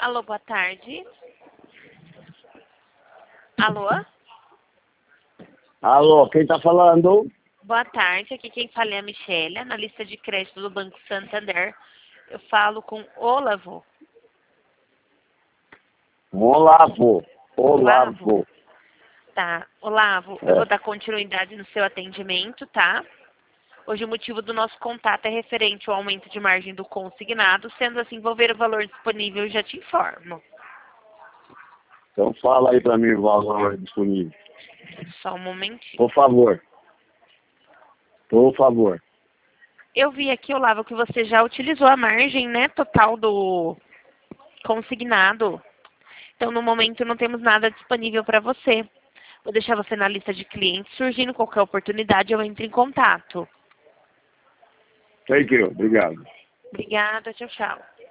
Alô, boa tarde. Alô? Alô, quem tá falando? Boa tarde, aqui quem fala é a Michelle, analista de crédito do Banco Santander. Eu falo com Olavo. Olavo. Olavo. Olavo. Tá, Olavo, eu vou dar continuidade no seu atendimento, tá? Hoje o motivo do nosso contato é referente ao aumento de margem do consignado, sendo assim, envolver o valor disponível, eu já te informo. Então fala aí pra mim o valor disponível. Só um momentinho. Por favor. Por favor. Eu vi aqui, Olavo, que você já utilizou a margem, né, total do consignado. Então, no momento, não temos nada disponível para você. Vou deixar você na lista de clientes. Surgindo qualquer oportunidade, eu entro em contato. Thank you. Obrigado. Obrigada, tchau, tchau.